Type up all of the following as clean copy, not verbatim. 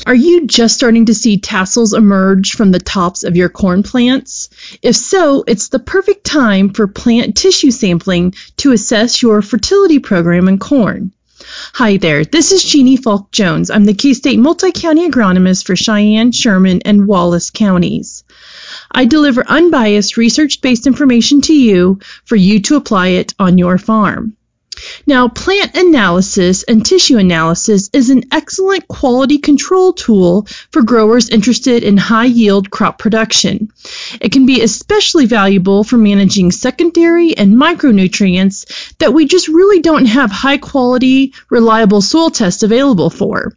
Are you just starting to see tassels emerge from the tops of your corn plants? If so, it's the perfect time for plant tissue sampling to assess your fertility program in corn. Hi there, this is Jeannie Falk-Jones. I'm the K-State Multi-County Agronomist for Cheyenne, Sherman, and Wallace counties. I deliver unbiased, research-based information to you for you to apply it on your farm. Now, plant analysis and tissue analysis is an excellent quality control tool for growers interested in high-yield crop production. It can be especially valuable for managing secondary and micronutrients that we just really don't have high-quality, reliable soil tests available for.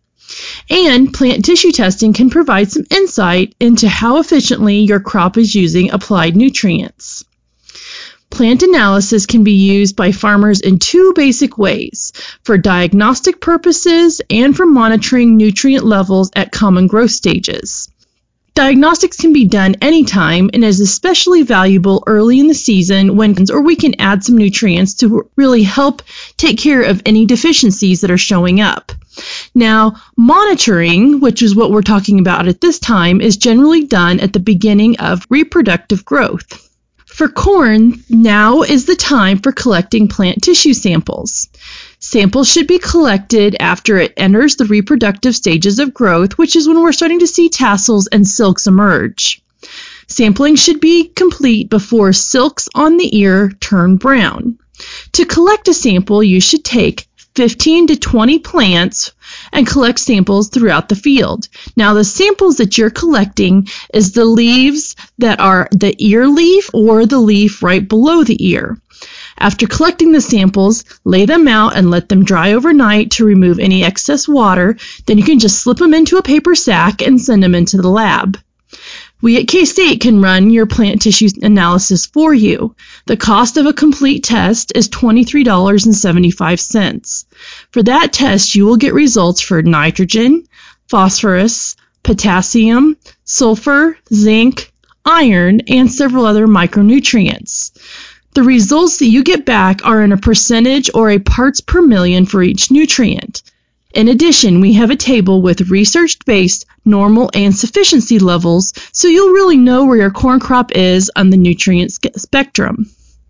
And plant tissue testing can provide some insight into how efficiently your crop is using applied nutrients. Plant analysis can be used by farmers in two basic ways, for diagnostic purposes and for monitoring nutrient levels at common growth stages. Diagnostics can be done anytime and is especially valuable early in the season when we can add some nutrients to really help take care of any deficiencies that are showing up. Now, monitoring, which is what we're talking about at this time, is generally done at the beginning of reproductive growth. For corn, now is the time for collecting plant tissue samples. Samples should be collected after it enters the reproductive stages of growth, which is when we're starting to see tassels and silks emerge. Sampling should be complete before silks on the ear turn brown. To collect a sample, you should take 15 to 20 plants and collect samples throughout the field. Now, the samples that you're collecting is the leaves that are the ear leaf or the leaf right below the ear. After collecting the samples, lay them out and let them dry overnight to remove any excess water. Then you can just slip them into a paper sack and send them into the lab. We at K-State can run your plant tissue analysis for you. The cost of a complete test is $23.75. For that test, you will get results for nitrogen, phosphorus, potassium, sulfur, zinc, iron, and several other micronutrients. The results that you get back are in a percentage or a parts per million for each nutrient. In addition, we have a table with research-based normal and sufficiency levels, so you'll really know where your corn crop is on the nutrient spectrum.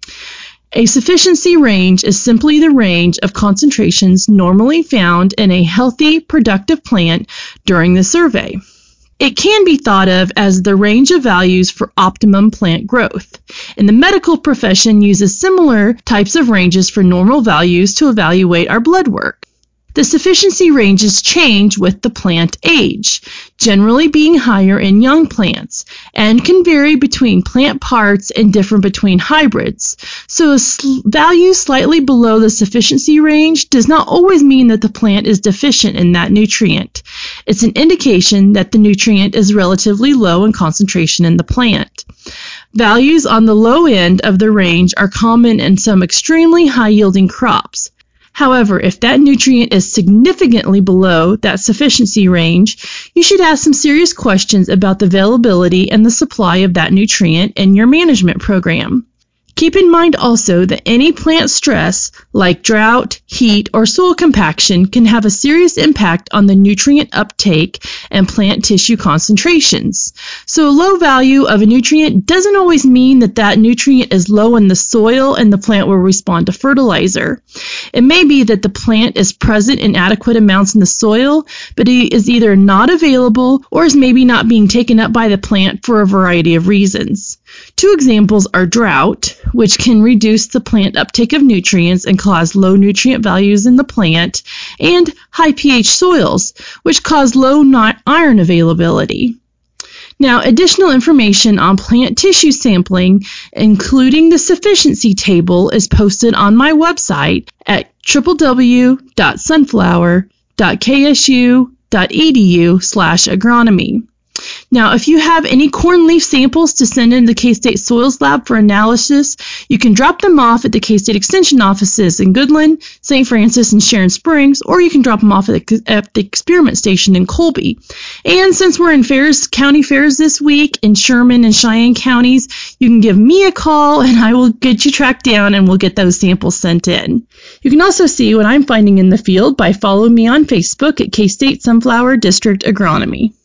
A sufficiency range is simply the range of concentrations normally found in a healthy, productive plant during the survey. It can be thought of as the range of values for optimum plant growth. And the medical profession uses similar types of ranges for normal values to evaluate our blood work. The sufficiency ranges change with the plant age, generally being higher in young plants, and can vary between plant parts and differ between hybrids. So a value slightly below the sufficiency range does not always mean that the plant is deficient in that nutrient. It's an indication that the nutrient is relatively low in concentration in the plant. Values on the low end of the range are common in some extremely high-yielding crops. However, if that nutrient is significantly below that sufficiency range, you should ask some serious questions about the availability and the supply of that nutrient in your management program. Keep in mind also that any plant stress, like drought, heat, or soil compaction, can have a serious impact on the nutrient uptake and plant tissue concentrations. So a low value of a nutrient doesn't always mean that that nutrient is low in the soil and the plant will respond to fertilizer. It may be that the plant is present in adequate amounts in the soil, but it is either not available or is maybe not being taken up by the plant for a variety of reasons. Two examples are drought, which can reduce the plant uptake of nutrients and cause low nutrient values in the plant, and high pH soils, which cause low iron availability. Now, additional information on plant tissue sampling, including the sufficiency table, is posted on my website at www.sunflower.ksu.edu/agronomy. Now, if you have any corn leaf samples to send in the K-State Soils Lab for analysis, you can drop them off at the K-State Extension offices in Goodland, St. Francis, and Sharon Springs, or you can drop them off at the Experiment Station in Colby. And since we're in county fairs this week in Sherman and Cheyenne counties, you can give me a call and I will get you tracked down and we'll get those samples sent in. You can also see what I'm finding in the field by following me on Facebook at K-State Sunflower District Agronomy.